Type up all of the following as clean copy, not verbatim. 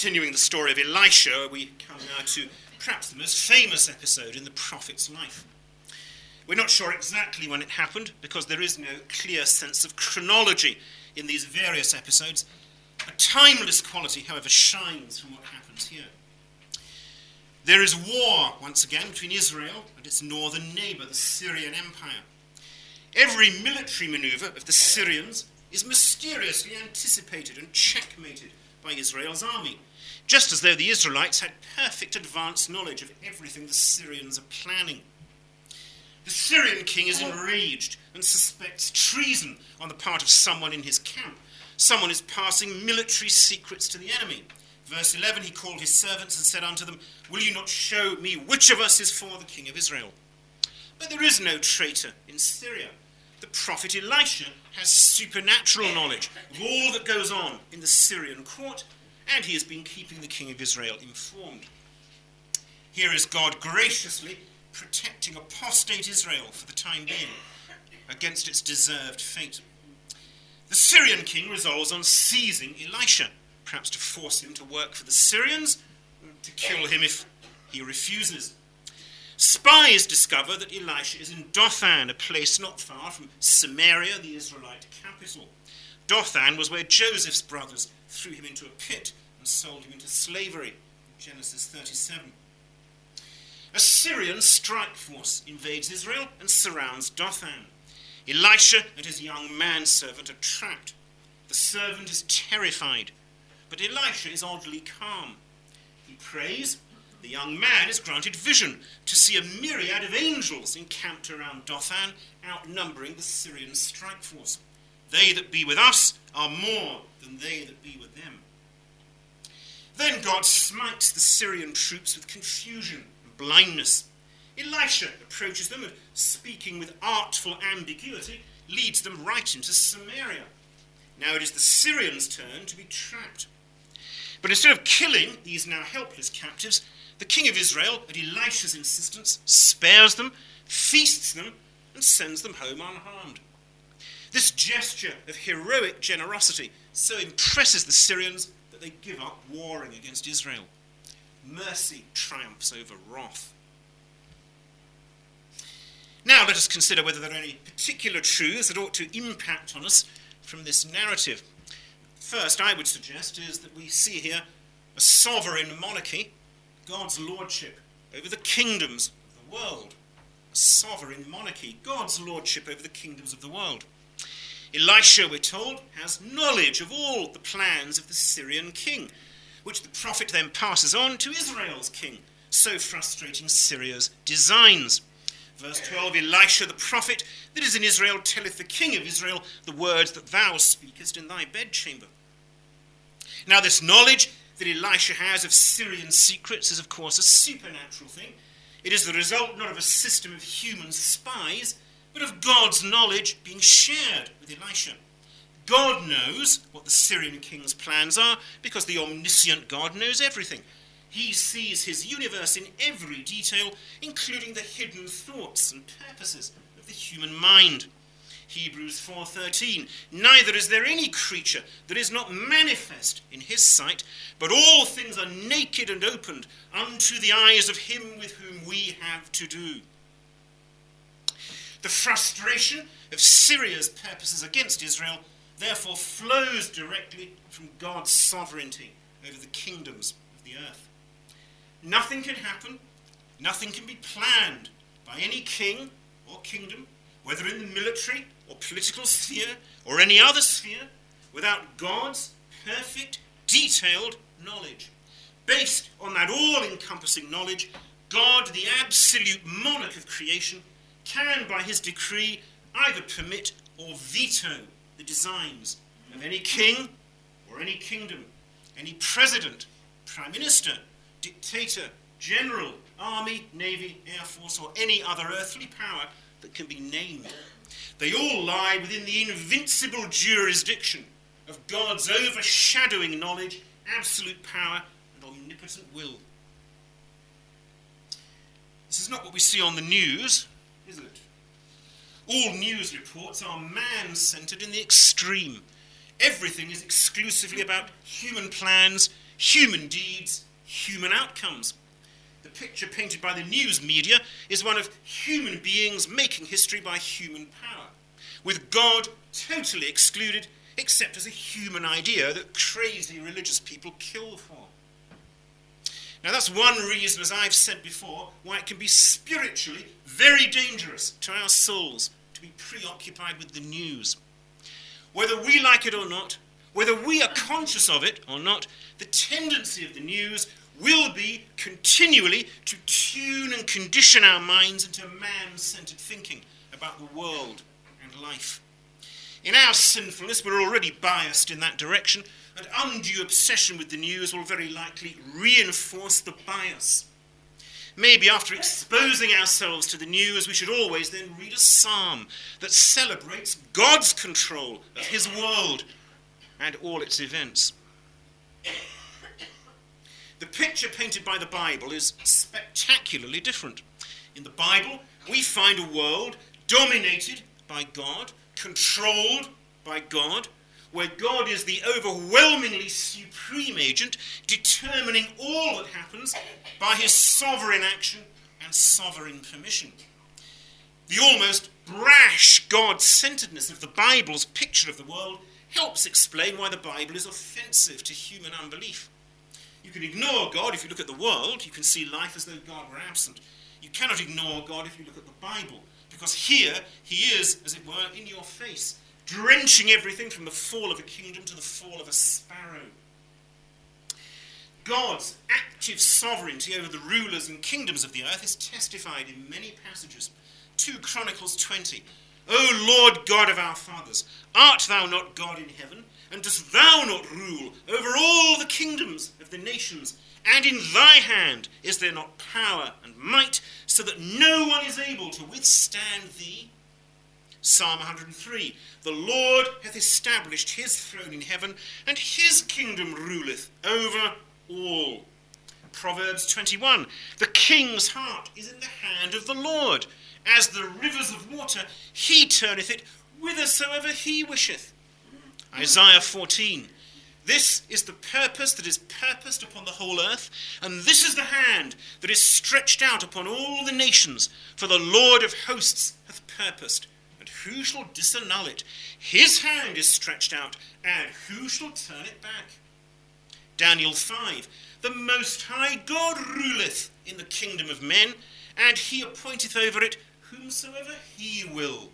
Continuing the story of Elisha, we come now to perhaps the most famous episode in the prophet's life. We're not sure exactly when it happened, because there is no clear sense of chronology in these various episodes. A timeless quality, however, shines from what happens here. There is war, once again, between Israel and its northern neighbour, the Syrian Empire. Every military manoeuvre of the Syrians is mysteriously anticipated and checkmated by Israel's army, just as though the Israelites had perfect advanced knowledge of everything the Syrians are planning. The Syrian king is enraged and suspects treason on the part of someone in his camp. Someone is passing military secrets to the enemy. Verse 11, he called his servants and said unto them, "Will you not show me which of us is for the king of Israel?" But there is no traitor in Syria. The prophet Elisha has supernatural knowledge of all that goes on in the Syrian court, and he has been keeping the king of Israel informed. Here is God graciously protecting apostate Israel for the time being against its deserved fate. The Syrian king resolves on seizing Elisha, perhaps to force him to work for the Syrians, to kill him if he refuses. Spies discover that Elisha is in Dothan, a place not far from Samaria, the Israelite capital. Dothan was where Joseph's brothers threw him into a pit and sold him into slavery, Genesis 37. A Syrian strike force invades Israel and surrounds Dothan. Elisha and his young manservant are trapped. The servant is terrified, but Elisha is oddly calm. He prays. The young man is granted vision to see a myriad of angels encamped around Dothan, outnumbering the Syrian strike force. They that be with us are more than they that be with them. Then God smites the Syrian troops with confusion and blindness. Elisha approaches them and, speaking with artful ambiguity, leads them right into Samaria. Now it is the Syrians' turn to be trapped. But instead of killing these now helpless captives, the king of Israel, at Elisha's insistence, spares them, feasts them, and sends them home unharmed. This gesture of heroic generosity so impresses the Syrians that they give up warring against Israel. Mercy triumphs over wrath. Now let us consider whether there are any particular truths that ought to impact on us from this narrative. First, I would suggest, is that we see here a sovereign monarchy, God's lordship over the kingdoms of the world. A sovereign monarchy, God's lordship over the kingdoms of the world. Elisha, we're told, has knowledge of all the plans of the Syrian king, which the prophet then passes on to Israel's king, so frustrating Syria's designs. Verse 12, Elisha the prophet that is in Israel telleth the king of Israel the words that thou speakest in thy bedchamber. Now this knowledge that Elisha has of Syrian secrets is of course a supernatural thing. It is the result not of a system of human spies, but of God's knowledge being shared with Elisha. God knows what the Syrian king's plans are because the omniscient God knows everything. He sees his universe in every detail, including the hidden thoughts and purposes of the human mind. Hebrews 4:13, neither is there any creature that is not manifest in his sight, but all things are naked and opened unto the eyes of him with whom we have to do. The frustration of Syria's purposes against Israel therefore flows directly from God's sovereignty over the kingdoms of the earth. Nothing can happen, nothing can be planned by any king or kingdom, whether in the military or political sphere or any other sphere, without God's perfect, detailed knowledge. Based on that all-encompassing knowledge, God, the absolute monarch of creation, can, by his decree, either permit or veto the designs of any king or any kingdom, any president, prime minister, dictator, general, army, navy, air force, or any other earthly power that can be named. They all lie within the invincible jurisdiction of God's overshadowing knowledge, absolute power, and omnipotent will. This is not what we see on the news, is it? All news reports are man-centered in the extreme. Everything is exclusively about human plans, human deeds, human outcomes. The picture painted by the news media is one of human beings making history by human power, with God totally excluded, except as a human idea that crazy religious people kill for. Now that's one reason, as I've said before, why it can be spiritually very dangerous to our souls to be preoccupied with the news. Whether we like it or not, whether we are conscious of it or not, the tendency of the news will be continually to tune and condition our minds into man-centered thinking about the world and life. In our sinfulness, we're already biased in that direction, and undue obsession with the news will very likely reinforce the bias. Maybe after exposing ourselves to the news, we should always then read a psalm that celebrates God's control of his world and all its events. The picture painted by the Bible is spectacularly different. In the Bible, we find a world dominated by God, controlled by God, where God is the overwhelmingly supreme agent, determining all that happens by his sovereign action and sovereign permission. The almost brash God-centeredness of the Bible's picture of the world helps explain why the Bible is offensive to human unbelief. You can ignore God if you look at the world. You can see life as though God were absent. You cannot ignore God if you look at the Bible, because here he is, as it were, in your face, drenching everything from the fall of a kingdom to the fall of a sparrow. God's active sovereignty over the rulers and kingdoms of the earth is testified in many passages. 2 Chronicles 20. O Lord God of our fathers, art thou not God in heaven? And dost thou not rule over all the kingdoms of the nations? And in thy hand is there not power and might, so that no one is able to withstand thee? Psalm 103. The Lord hath established his throne in heaven, and his kingdom ruleth over all. Proverbs 21. The king's heart is in the hand of the Lord. As the rivers of water, he turneth it whithersoever he wisheth. Isaiah 14. This is the purpose that is purposed upon the whole earth, and this is the hand that is stretched out upon all the nations, for the Lord of hosts hath purposed, and who shall disannul it? His hand is stretched out, and who shall turn it back? Daniel 5. The Most High God ruleth in the kingdom of men, and he appointeth over it whomsoever he will.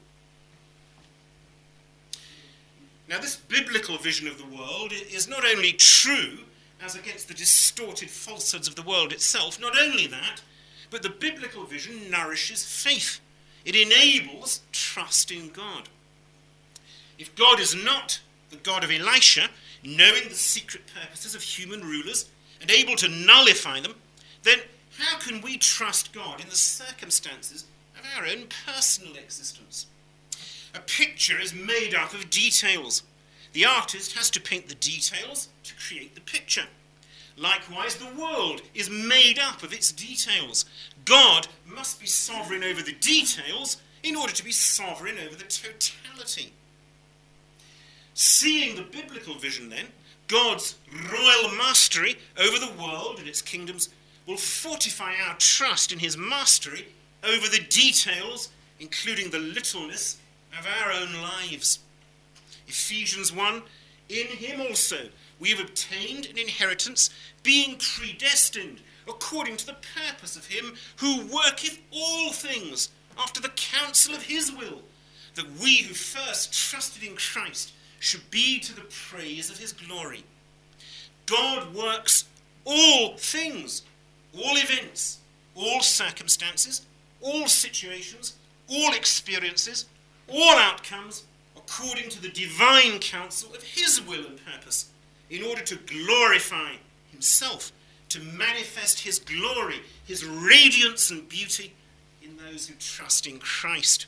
Now, this biblical vision of the world is not only true as against the distorted falsehoods of the world itself, not only that, but the biblical vision nourishes faith. It enables trust in God. If God is not the God of Elisha, knowing the secret purposes of human rulers and able to nullify them, then how can we trust God in the circumstances of our own personal existence? A picture is made up of details. The artist has to paint the details to create the picture. Likewise, the world is made up of its details. God must be sovereign over the details in order to be sovereign over the totality. Seeing the biblical vision, then, God's royal mastery over the world and its kingdoms will fortify our trust in his mastery over the details, including the littleness of our own lives. Ephesians 1, in him also we have obtained an inheritance, being predestined according to the purpose of him who worketh all things after the counsel of his will, that we who first trusted in Christ should be to the praise of his glory. God works all things, all events, all circumstances, all situations, all experiences, all outcomes, according to the divine counsel of his will and purpose, in order to glorify himself, to manifest his glory, his radiance and beauty in those who trust in Christ.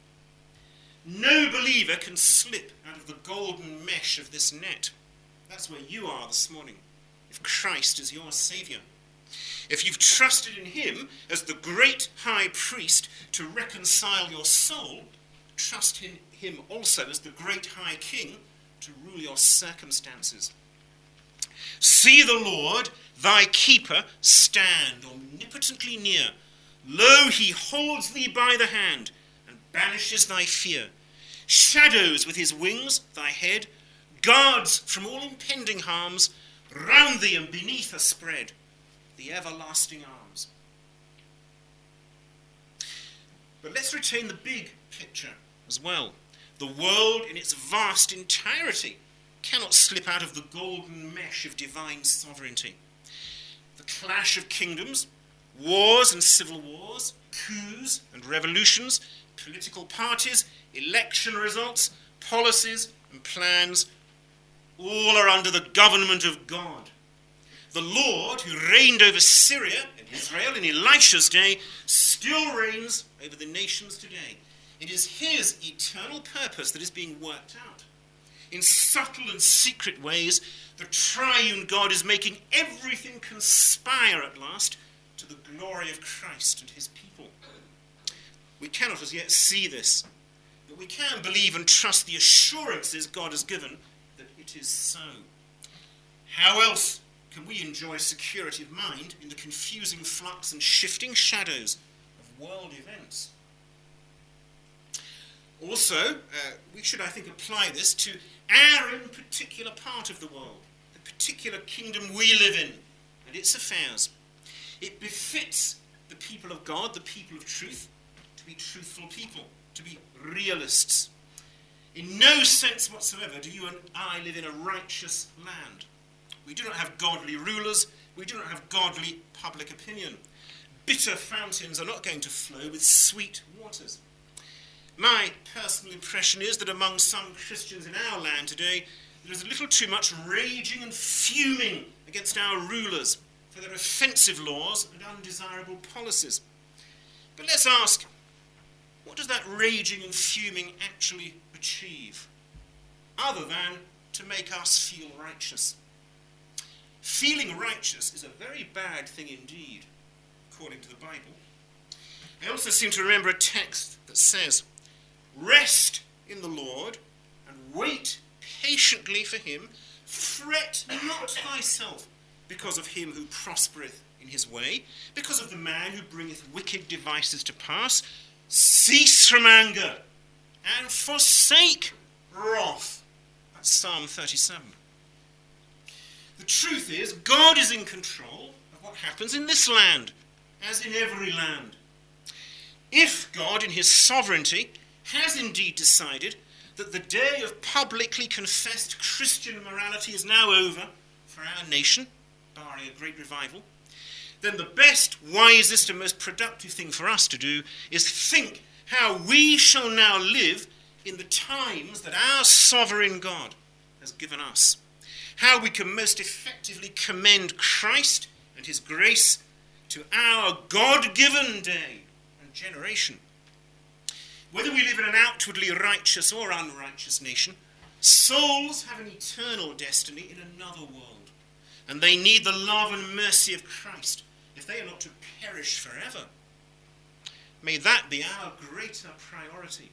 No believer can slip out of the golden mesh of this net. That's where you are this morning, if Christ is your Saviour. If you've trusted in him as the great high priest to reconcile your soul, trust in him also as the great high king to rule your circumstances. See the Lord, thy keeper, stand omnipotently near. Lo, he holds thee by the hand, and banishes thy fear. Shadows with his wings thy head, guards from all impending harms, round thee and beneath are spread the everlasting arms. But let's retain the big picture as well. The world in its vast entirety cannot slip out of the golden mesh of divine sovereignty. The clash of kingdoms, wars and civil wars, coups and revolutions, political parties, election results, policies and plans, all are under the government of God. The Lord, who reigned over Syria and Israel in Elisha's day, still reigns over the nations today. It is his eternal purpose that is being worked out. In subtle and secret ways, the triune God is making everything conspire at last to the glory of Christ and his people. We cannot as yet see this, but we can believe and trust the assurances God has given that it is so. How else can we enjoy security of mind in the confusing flux and shifting shadows of world events? Also, we should, I think, apply this to our own particular part of the world, the particular kingdom we live in and its affairs. It befits the people of God, the people of truth, to be truthful people, to be realists. In no sense whatsoever do you and I live in a righteous land. We do not have godly rulers. We do not have godly public opinion. Bitter fountains are not going to flow with sweet waters. My personal impression is that among some Christians in our land today, there is a little too much raging and fuming against our rulers for their offensive laws and undesirable policies. But let's ask, what does that raging and fuming actually achieve, other than to make us feel righteous? Feeling righteous is a very bad thing indeed, according to the Bible. I also seem to remember a text that says, "Rest in the Lord and wait patiently for him. Fret not thyself because of him who prospereth in his way, because of the man who bringeth wicked devices to pass. Cease from anger and forsake wrath." That's Psalm 37. The truth is, God is in control of what happens in this land, as in every land. If God, in his sovereignty, has indeed decided that the day of publicly confessed Christian morality is now over for our nation, barring a great revival, then the best, wisest, and most productive thing for us to do is think how we shall now live in the times that our sovereign God has given us. How we can most effectively commend Christ and his grace to our God-given day and generation. Whether we live in an outwardly righteous or unrighteous nation, souls have an eternal destiny in another world, and they need the love and mercy of Christ if they are not to perish forever. May that be our greater priority.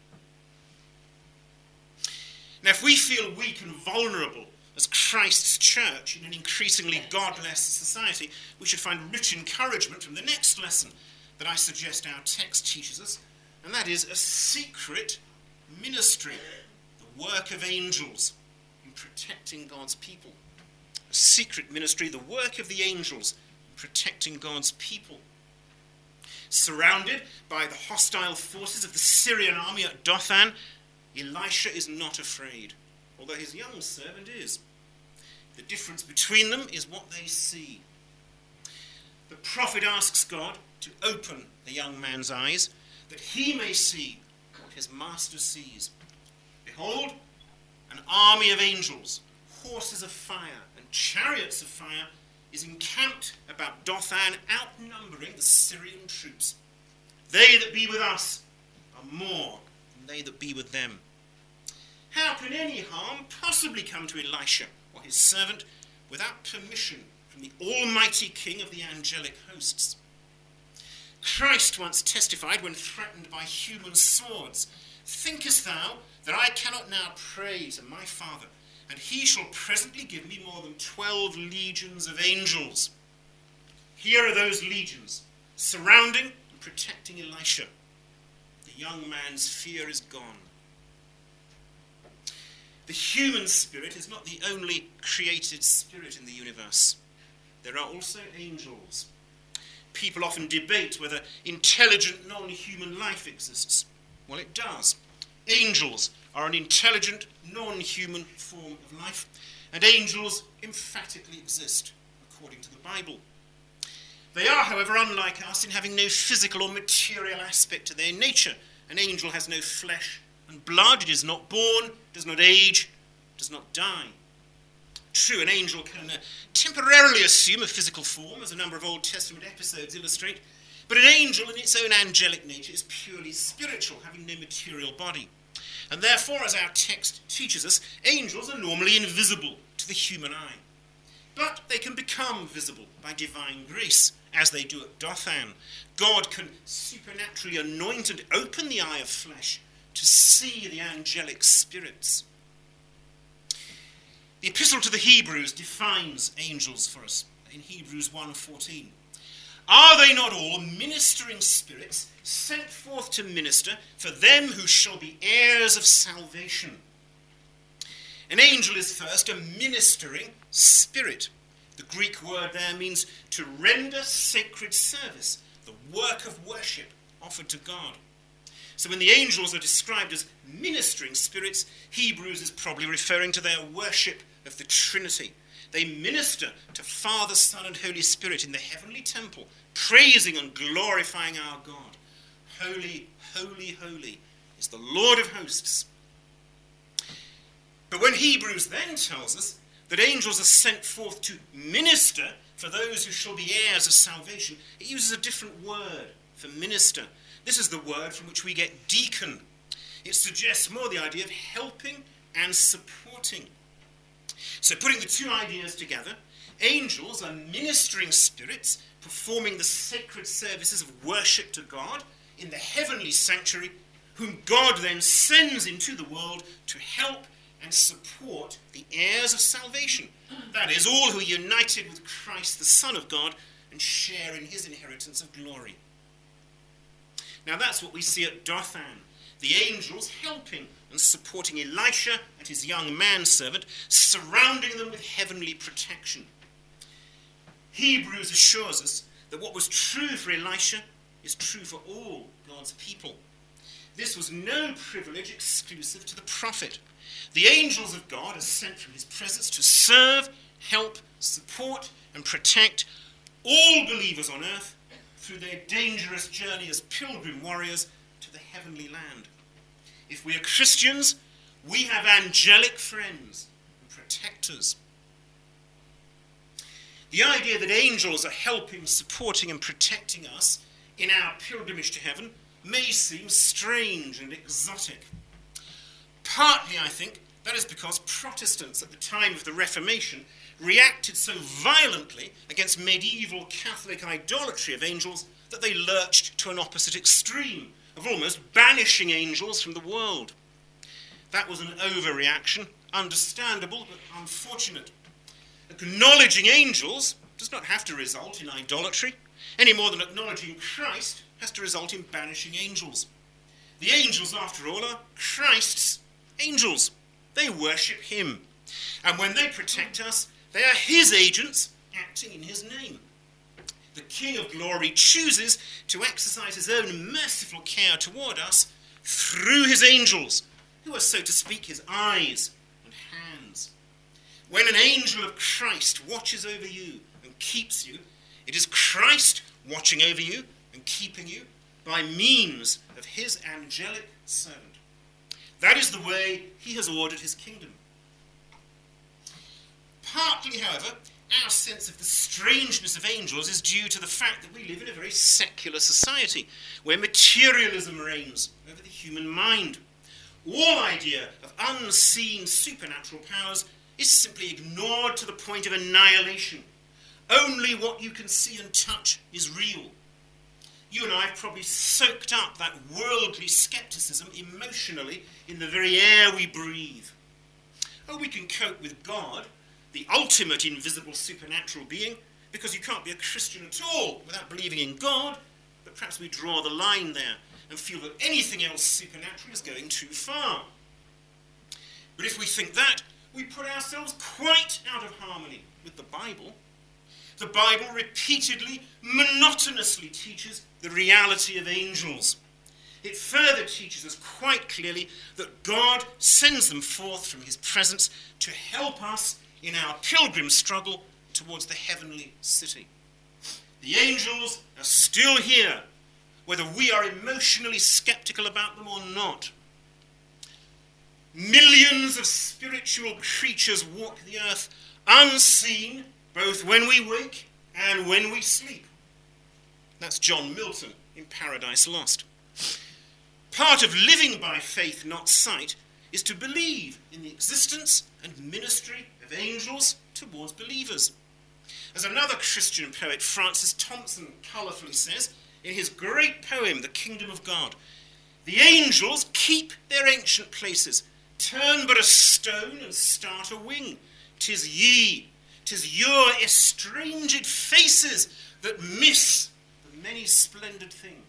Now, if we feel weak and vulnerable as Christ's church in an increasingly godless society, we should find rich encouragement from the next lesson that I suggest our text teaches us, and that is a secret ministry, the work of angels in protecting God's people. A secret ministry, the work of the angels in protecting God's people. Surrounded by the hostile forces of the Syrian army at Dothan, Elisha is not afraid, although his young servant is. The difference between them is what they see. The prophet asks God to open the young man's eyes, that he may see what his master sees. Behold, an army of angels, horses of fire and chariots of fire, is encamped about Dothan, outnumbering the Syrian troops. They that be with us are more than they that be with them. How can any harm possibly come to Elisha or his servant without permission from the Almighty King of the angelic hosts? Christ once testified when threatened by human swords, "Thinkest thou that I cannot now pray to my Father, and he shall presently give me more than 12 legions of angels. Here are those legions, surrounding and protecting Elisha. The young man's fear is gone. The human spirit is not the only created spirit in the universe. There are also angels. People often debate whether intelligent non-human life exists. Well, it does. Angels are an intelligent non-human form of life, and angels emphatically exist, according to the Bible. They are, however, unlike us in having no physical or material aspect to their nature. An angel has no flesh and blood. It is not born, does not age, does not die. True, an angel can temporarily assume a physical form, as a number of Old Testament episodes illustrate, but an angel in its own angelic nature is purely spiritual, having no material body. And therefore, as our text teaches us, angels are normally invisible to the human eye. But they can become visible by divine grace, as they do at Dothan. God can supernaturally anoint and open the eye of flesh to see the angelic spirits. The Epistle to the Hebrews defines angels for us in Hebrews 1:14. Are they not all ministering spirits sent forth to minister for them who shall be heirs of salvation? An angel is first a ministering spirit. The Greek word there means to render sacred service, the work of worship offered to God. So when the angels are described as ministering spirits, Hebrews is probably referring to their worship of the Trinity. They minister to Father, Son, and Holy Spirit in the heavenly temple, praising and glorifying our God. Holy, holy, holy is the Lord of hosts. But when Hebrews then tells us that angels are sent forth to minister for those who shall be heirs of salvation, it uses a different word for minister. This is the word from which we get deacon. It suggests more the idea of helping and supporting. So putting the two ideas together, angels are ministering spirits performing the sacred services of worship to God in the heavenly sanctuary, whom God then sends into the world to help and support the heirs of salvation. That is, all who are united with Christ, the Son of God, and share in his inheritance of glory. Now that's what we see at Dothan. The angels helping and supporting Elisha and his young manservant, surrounding them with heavenly protection. Hebrews assures us that what was true for Elisha is true for all God's people. This was no privilege exclusive to the prophet. The angels of God are sent from his presence to serve, help, support, and protect all believers on earth through their dangerous journey as pilgrim warriors to the heavenly land. If we are Christians, we have angelic friends and protectors. The idea that angels are helping, supporting, and protecting us in our pilgrimage to heaven may seem strange and exotic. Partly, I think, that is because Protestants at the time of the Reformation reacted so violently against medieval Catholic idolatry of angels that they lurched to an opposite extreme of almost banishing angels from the world. That was an overreaction, understandable but unfortunate. Acknowledging angels does not have to result in idolatry, any more than acknowledging Christ has to result in banishing angels. The angels, after all, are Christ's angels. They worship him. And when they protect us, they are his agents acting in his name. The King of Glory chooses to exercise his own merciful care toward us through his angels, who are, so to speak, his eyes and hands. When an angel of Christ watches over you and keeps you, it is Christ watching over you and keeping you by means of his angelic servant. That is the way he has ordered his kingdom. Partly, however, our sense of the strangeness of angels is due to the fact that we live in a very secular society where materialism reigns over the human mind. All idea of unseen supernatural powers is simply ignored to the point of annihilation. Only what you can see and touch is real. You and I have probably soaked up that worldly skepticism emotionally in the very air we breathe. Oh, we can cope with God, the ultimate invisible supernatural being, because you can't be a Christian at all without believing in God, but perhaps we draw the line there and feel that anything else supernatural is going too far. But if we think that, we put ourselves quite out of harmony with the Bible. The Bible repeatedly, monotonously teaches the reality of angels. It further teaches us quite clearly that God sends them forth from his presence to help us in our pilgrim struggle towards the heavenly city. The angels are still here, whether we are emotionally skeptical about them or not. Millions of spiritual creatures walk the earth unseen, both when we wake and when we sleep. That's John Milton in Paradise Lost. Part of living by faith, not sight, is to believe in the existence and ministry of angels towards believers. As another Christian poet, Francis Thompson, colourfully says in his great poem, The Kingdom of God, the angels keep their ancient places, turn but a stone and start a wing. 'Tis ye, 'tis your estranged faces that miss the many splendid thing.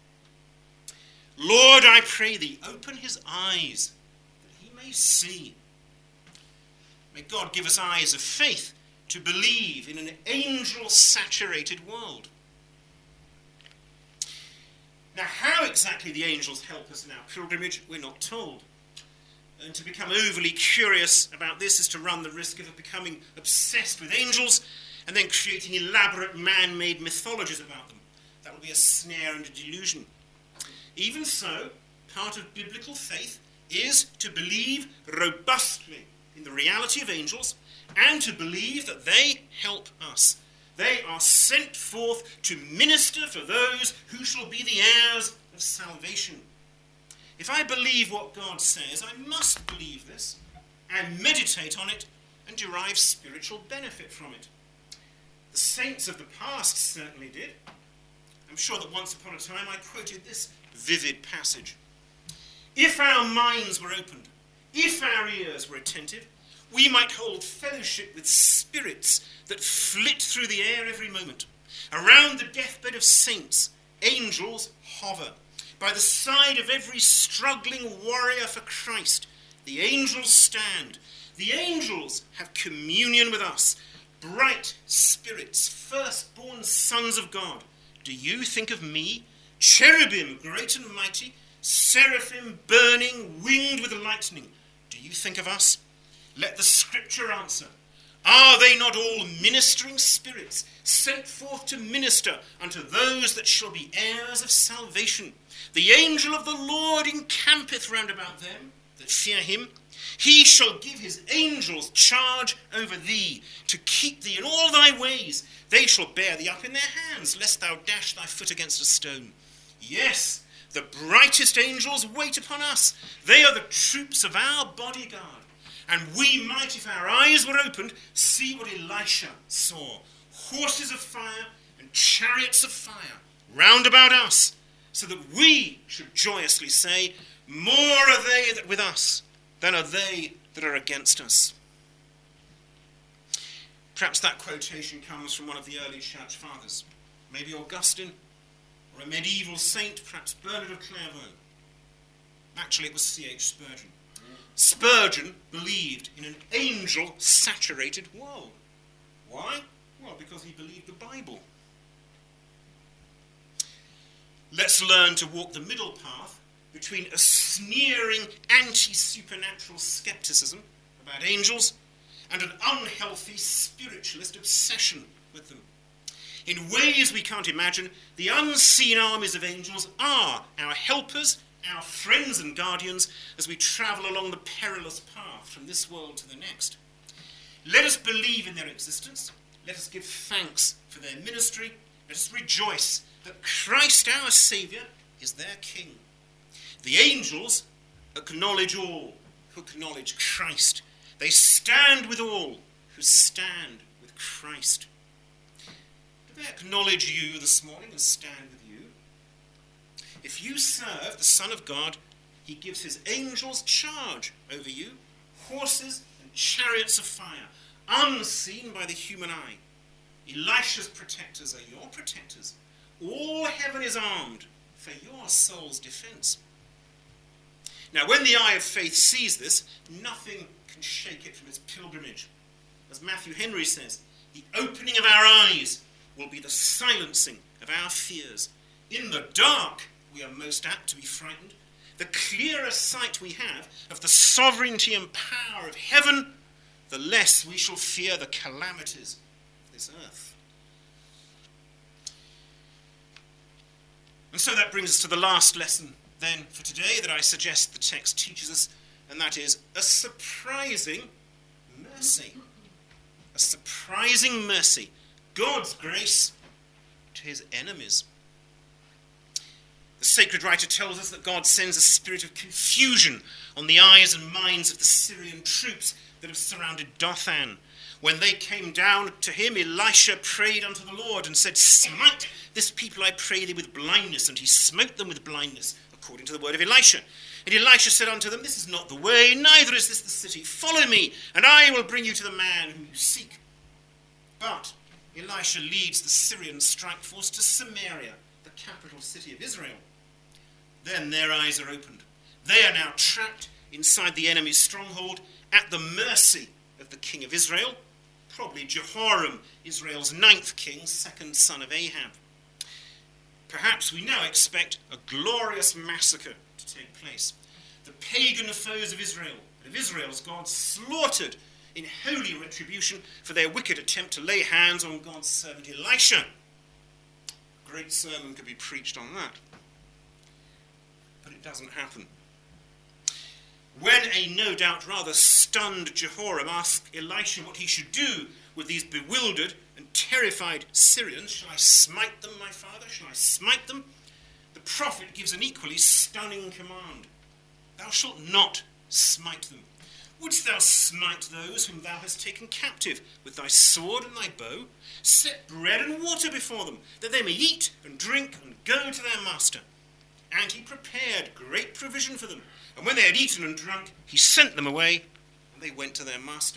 Lord, I pray thee, open his eyes that he may see. May God give us eyes of faith to believe in an angel-saturated world. Now, how exactly the angels help us in our pilgrimage, we're not told. And to become overly curious about this is to run the risk of becoming obsessed with angels and then creating elaborate man-made mythologies about them. That will be a snare and a delusion. Even so, part of biblical faith is to believe robustly in the reality of angels and to believe that they help us. They are sent forth to minister for those who shall be the heirs of salvation. If I believe what God says, I must believe this and meditate on it and derive spiritual benefit from it. The saints of the past certainly did. I'm sure that once upon a time I quoted this vivid passage. If our minds were opened, if our ears were attentive, we might hold fellowship with spirits that flit through the air every moment. Around the deathbed of saints, angels hover. By the side of every struggling warrior for Christ, the angels stand. The angels have communion with us. Bright spirits, firstborn sons of God. Do you think of me? Cherubim, great and mighty, seraphim, burning, winged with lightning. Do you think of us? Let the scripture answer. Are they not all ministering spirits, sent forth to minister unto those that shall be heirs of salvation? The angel of the Lord encampeth round about them that fear him. He shall give his angels charge over thee, to keep thee in all thy ways. They shall bear thee up in their hands, lest thou dash thy foot against a stone. Yes, the brightest angels wait upon us. They are the troops of our bodyguard. And we might, if our eyes were opened, see what Elisha saw. Horses of fire and chariots of fire round about us, so that we should joyously say, more are they that with us than are they that are against us. Perhaps that quotation comes from one of the early church fathers, maybe Augustine, or a medieval saint, perhaps Bernard of Clairvaux. Actually, it was C.H. Spurgeon. Spurgeon believed in an angel-saturated world. Why? Well, because he believed the Bible. Let's learn to walk the middle path between a sneering anti-supernatural skepticism about angels and an unhealthy spiritualist obsession with them. In ways we can't imagine, the unseen armies of angels are our helpers, our friends and guardians, as we travel along the perilous path from this world to the next. Let us believe in their existence. Let us give thanks for their ministry. Let us rejoice that Christ our Saviour is their King. The angels acknowledge all who acknowledge Christ. They stand with all who stand with Christ. Do they acknowledge you this morning and stand with you? If you serve the Son of God, he gives his angels charge over you, horses and chariots of fire, unseen by the human eye. Elisha's protectors are your protectors. All heaven is armed for your soul's defense. Now, when the eye of faith sees this, nothing can shake it from its pilgrimage. As Matthew Henry says, the opening of our eyes will be the silencing of our fears. In the dark, we are most apt to be frightened. The clearer sight we have of the sovereignty and power of heaven, the less we shall fear the calamities of this earth. And so that brings us to the last lesson then for today that I suggest the text teaches us, and that is a surprising mercy. A surprising mercy. God's grace to his enemies. The sacred writer tells us that God sends a spirit of confusion on the eyes and minds of the Syrian troops that have surrounded Dothan. When they came down to him, Elisha prayed unto the Lord and said, "Smite this people, I pray thee, with blindness." And he smote them with blindness, according to the word of Elisha. And Elisha said unto them, "This is not the way, neither is this the city. Follow me, and I will bring you to the man whom you seek." But Elisha leads the Syrian strike force to Samaria, the capital city of Israel. Then their eyes are opened. They are now trapped inside the enemy's stronghold at the mercy of the king of Israel, probably Jehoram, Israel's 9th king, second son of Ahab. Perhaps we now expect a glorious massacre to take place. The pagan foes of Israel, of Israel's God, slaughtered in holy retribution for their wicked attempt to lay hands on God's servant Elisha. A great sermon could be preached on that. But it doesn't happen. When a no doubt rather stunned Jehoram asked Elisha what he should do with these bewildered and terrified Syrians, "Shall I smite them, my father? Shall I smite them?" The prophet gives an equally stunning command. "Thou shalt not smite them. Wouldst thou smite those whom thou hast taken captive with thy sword and thy bow? Set bread and water before them, that they may eat and drink and go to their master." And he prepared great provision for them. And when they had eaten and drunk, he sent them away, and they went to their master.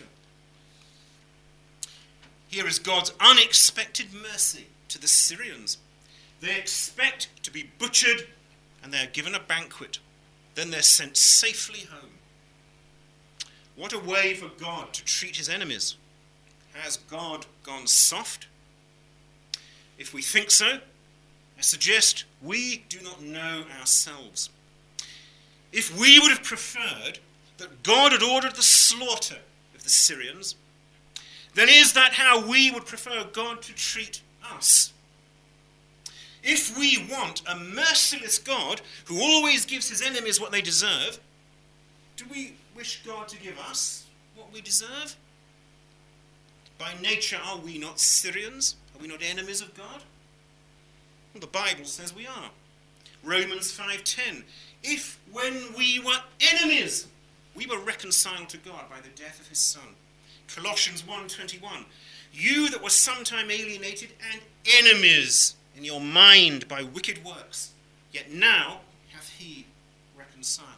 Here is God's unexpected mercy to the Syrians. They expect to be butchered, and they are given a banquet. Then they're sent safely home. What a way for God to treat his enemies. Has God gone soft? If we think so, I suggest we do not know ourselves. If we would have preferred that God had ordered the slaughter of the Syrians, then is that how we would prefer God to treat us? If we want a merciless God who always gives his enemies what they deserve, do we wish God to give us what we deserve? By nature, are we not Syrians? Are we not enemies of God? Well, the Bible says we are. Romans 5:10. If when we were enemies, we were reconciled to God by the death of his Son. Colossians 1:21. You that were sometime alienated and enemies in your mind by wicked works, yet now hath he reconciled.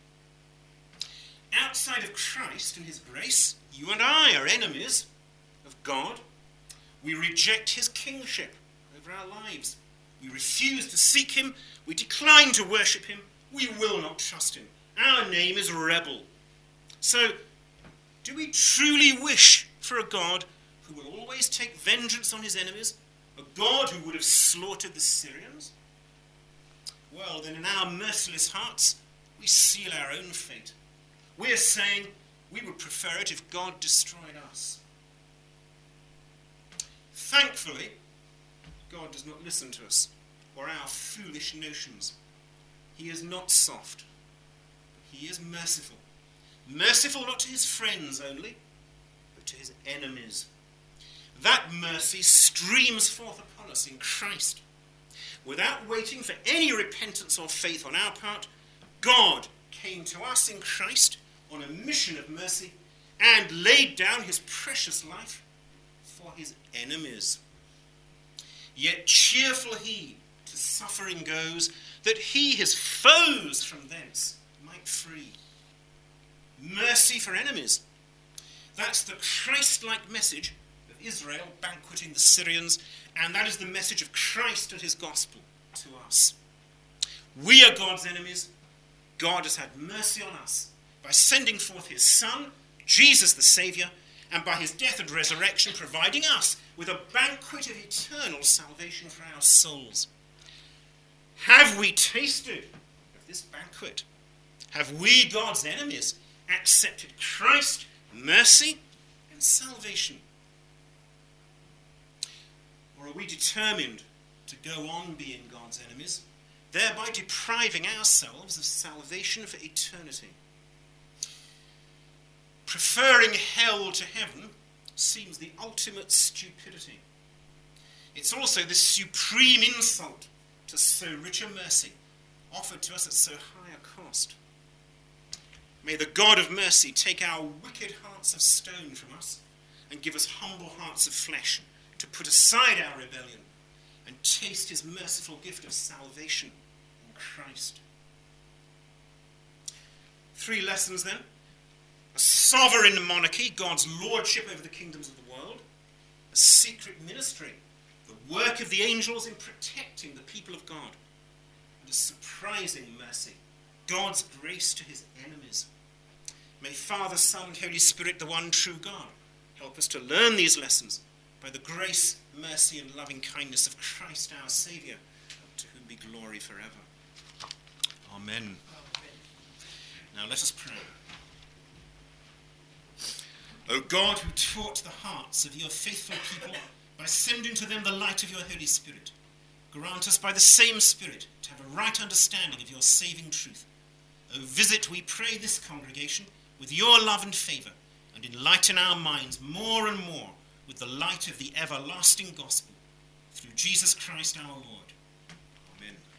Outside of Christ and his grace, you and I are enemies of God. We reject his kingship over our lives. We refuse to seek him. We decline to worship him. We will not trust him. Our name is rebel. So, do we truly wish for a God who will always take vengeance on his enemies? A God who would have slaughtered the Syrians? Well, then in our merciless hearts, we seal our own fate. We are saying we would prefer it if God destroyed us. Thankfully, God does not listen to us or our foolish notions. He is not soft. He is merciful. Merciful not to his friends only, but to his enemies. That mercy streams forth upon us in Christ. Without waiting for any repentance or faith on our part, God came to us in Christ on a mission of mercy and laid down his precious life for his enemies. Yet cheerful he to suffering goes, that he his foes from thence might free. Mercy for enemies. That's the Christ-like message of Israel banqueting the Syrians, and that is the message of Christ and his gospel to us. We are God's enemies. God has had mercy on us by sending forth his Son, Jesus the Saviour, and by his death and resurrection providing us with a banquet of eternal salvation for our souls. Have we tasted of this banquet? Have we, God's enemies, accepted Christ, mercy, and salvation? Or are we determined to go on being God's enemies, thereby depriving ourselves of salvation for eternity? Preferring hell to heaven seems the ultimate stupidity. It's also the supreme insult to so rich a mercy, offered to us at so high a cost. May the God of mercy take our wicked hearts of stone from us and give us humble hearts of flesh to put aside our rebellion and taste his merciful gift of salvation in Christ. 3 lessons then. A sovereign monarchy, God's lordship over the kingdoms of the world. A secret ministry, the work of the angels in protecting the people of God. And a surprising mercy, God's grace to his enemies. May Father, Son, and Holy Spirit, the one true God, help us to learn these lessons by the grace, mercy, and loving kindness of Christ our Saviour, to whom be glory forever. Amen. Now let us pray. O God, who taught the hearts of your faithful people by sending to them the light of your Holy Spirit, grant us by the same Spirit to have a right understanding of your saving truth. O visit, we pray, this congregation with your love and favour, and enlighten our minds more and more with the light of the everlasting gospel, through Jesus Christ our Lord. Amen.